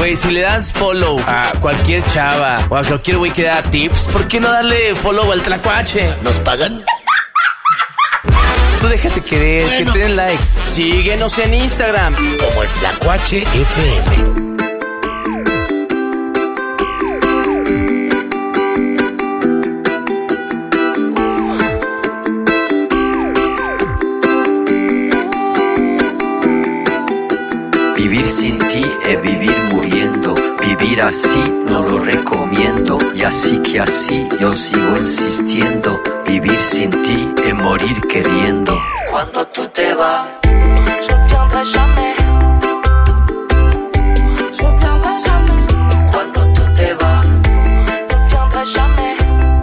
Güey, si le das follow a cualquier chava o a cualquier güey que da tips, ¿por qué no darle follow al Tlacuache? ¿Nos pagan? Tú déjate querer, bueno, que te den like. Síguenos en Instagram como el Tlacuache FM. Vivir sin ti es vivir muriendo. Vivir así no lo recomiendo. Y así que así yo sigo insistiendo. Vivir sin ti es morir queriendo. Cuando tú te vas, je reviendrai jamais. Je reviendrai jamais. Cuando tú te vas, je reviendrai jamais.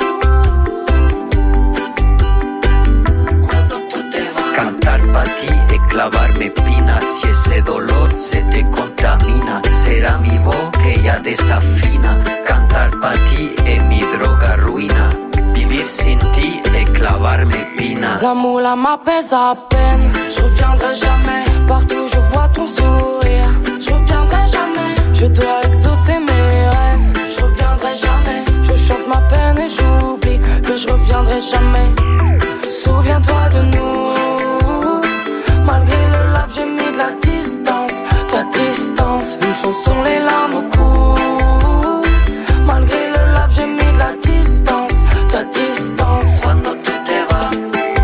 Cuando tú te vas. Cantar pa' ti es clavarme espinas. Si ese dolor se te contamina, será mi voz que ya desafina. Cantar pa' ti es mi droga ruina. Vivir sin ti es clavarme espina. L'amour là m'apaise à peine. Je reviendrai jamais. Partout je vois ton sourire. Je reviendrai jamais. Je dois exaucer mes rêves. Je reviendrai jamais. Je chante ma peine et j'oublie que je reviendrai jamais. Souviens-toi de nous. Malgré le lave, j'ai mis de la distance. Ta distance, une chanson, les larmes au cou. Malgré le lave, j'ai mis de la distance. Ta distance. Cuando tú te vas,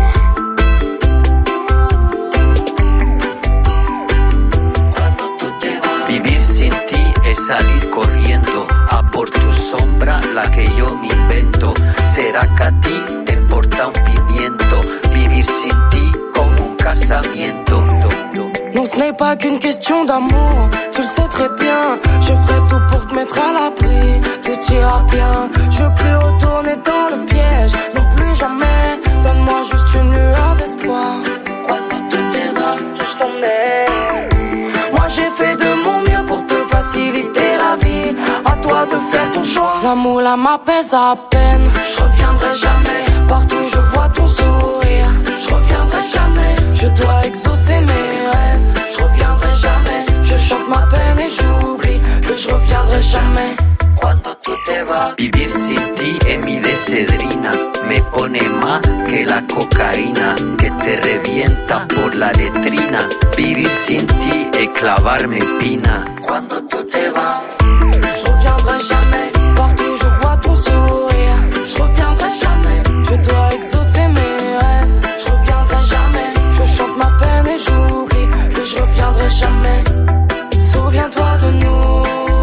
cuando tú te vas. Vivir sin ti es salir corriendo a por tu sombra, la que yo me invento. Será que a ti te importa un pimiento. Vivir sin ti como un casamiento. Non, ce n'est pas qu'une question d'amour, tu le sais très bien. Je ferai tout pour te mettre à l'abri, tout ira bien. Je veux plus retourner dans le piège, non plus jamais. Donne-moi juste une lueur d'espoir. Cuando tú te vas, Je t'emmène. Moi j'ai fait de mon mieux pour te faciliter la vie. À toi de faire ton choix. L'amour là m'apaise à peine. Je reviendrai jamais. Partout je vois ton sourire. Je reviendrai jamais. Je dois exaucer mes rêves. Je reviendrai jamais. Je chante ma peine et j'oublie que je reviendrai jamais. cuando tú te vas. Vivir sin ti es mi decedrina. Me pone más que la cocaína que te revienta por la letrina. Vivir sin ti es clavarme espina. Cuando tú te vas, je reviendrai jamais. Partout je vois ton sourire. Je reviendrai jamais. Je dois exaucer mes rêves. Je reviendrai jamais. Je chante ma peine et j'oublie que je reviendrai jamais. Souviens-toi de nous.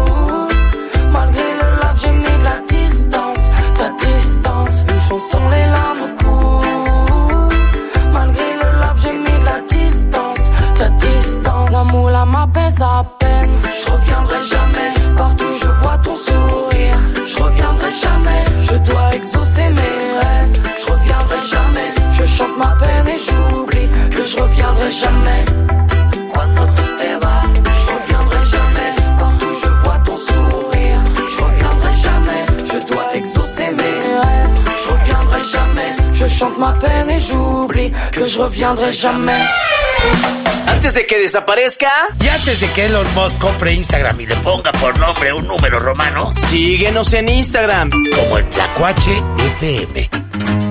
Malgré le lave, j'ai mis de la distance. Ta distance, une chanson, les larmes au cou. Malgré le lave, j'ai mis de la distance. Ta distance, l'amour là m'apaise à peine. Je reviendrai jamais. Partout je vois ton sourire. Je reviendrai jamais. Je dois exaucer mes rêves. Je reviendrai jamais. Je chante ma peine et j'oublie que je reviendrai jamais. cuando tú te vas, Je reviendrai jamais. Partout je vois ton sourire. Je reviendrai jamais. Je dois exaucer mes rêves. Je reviendrai jamais. Je chante ma peine et j'oublie que je reviendrai jamais. Antes de que desaparezca, Y antes de que Elon Musk compre Instagram y le ponga por nombre un número romano, síguenos en Instagram como el Tlacuache FM.